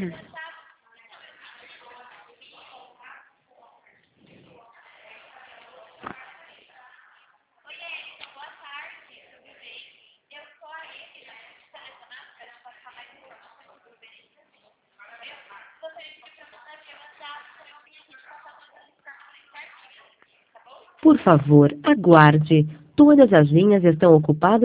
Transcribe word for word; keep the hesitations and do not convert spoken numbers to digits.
Por favor, aguarde. Todas as linhas estão ocupadas.